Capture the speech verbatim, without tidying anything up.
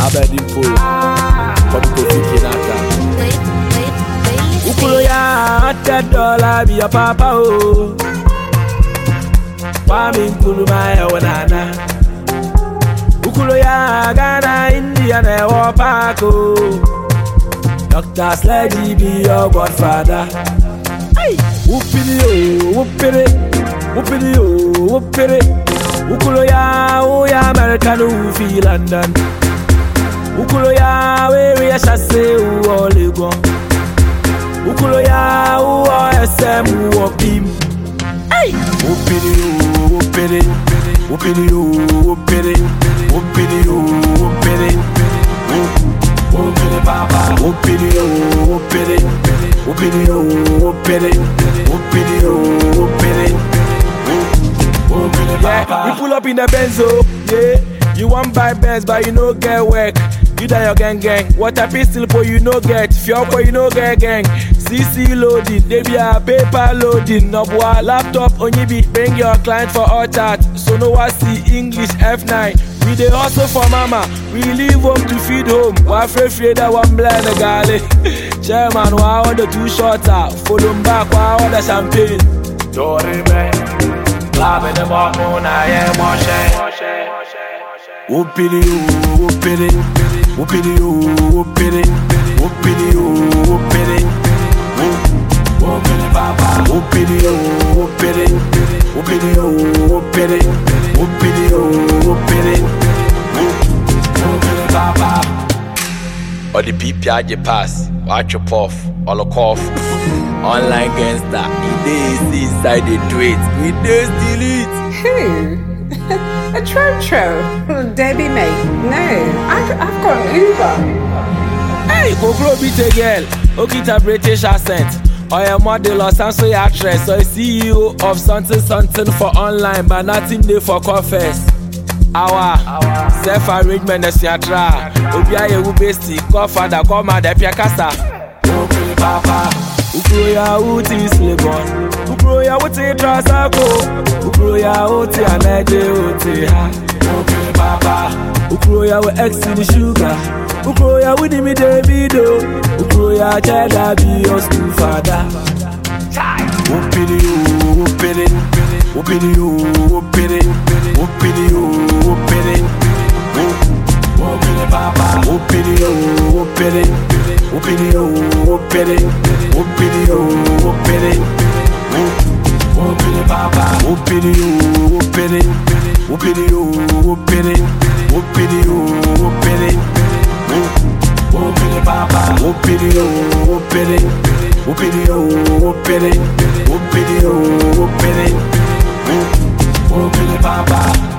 Abedimpo, Kobi Kofi Kinata. Ukulo ya hundred dollar be your papa oh. Wami nkulu maya wanana. Ukulo ya Ghana, India na wapako. Doctor Sledgy be your godfather. Hey, whoopity oh, whoopity, whoopity oh, whoopity. Ukulo ya, oh ya American who feel London. Ukulo ya, we we a chasse who all go. Ukulo ya, who are S M who are beam. Hey, whoopity oh, whoopity, whoopity oh, whoopity, whoopity oh, whoopity, whoopity papa, whoopity oh, whoopity, whoopity oh, whoopity, whoopity oh, whoopity. Yeah, you pull up in the Benzo, yeah. You want buy Benz, but you no get work. You die your gang gang. What a pistol for you no get. Fioko you no get gang. C C loading, they be a paper loading. No boy laptop on you be bring your client for all chat. So no one see English F nine. We dey hustle for mama. We leave home to feed home. Wa afraid afraid that one blind the galley. Chairman, wa all the two shots out. Follow back, wa all the champagne. Sorry man. Club in the bottom, I am watching. Whoopity oh, whoopity, whoopity oh, whoopity, whoopity oh, whoopity, whoopity papa, whoopity oh, whoopity, whoopity oh, whoopity, whoopity oh, whoopity, whoopity papa. All the people I just pass, watch your puff, all the cough. Online gangster, he dey inside the tweet, we dey steal it. Who? A Trotro? Debbie mate? No, I, I've got an Uber. Hey, go grow beat a girl, Okita British accent. Or a model or some actress, or a C E O of something something for online, but nothing there for confess. Our self-arrangement is your try. Obiaye ubesti, call father, call mother, pia casa. Okay, papa. Ukuro ya uti slebon, ukuro ya uti trasako, ukuro ya uti ameje uti ha. Okay papa, ukuro ya we ex in sugar, ukuro ya we di mi Davido, ukuro ya cheddar be your school father. Whoopity oh, whoopity, whoopity oh, whoopity, whoopity oh, whoopity, whoopity papa, whoopity oh, whoopity, whoopity oh, whoopity, whoopity oh, whoopity, whoopity papa, whoopity oh, whoopity, whoopity oh, whoopity, whoopity oh, whoopity, whoopity papa, whoopity oh, whoopity, whoopity oh, whoopity, whoopity oh, whoopity, whoopity papa.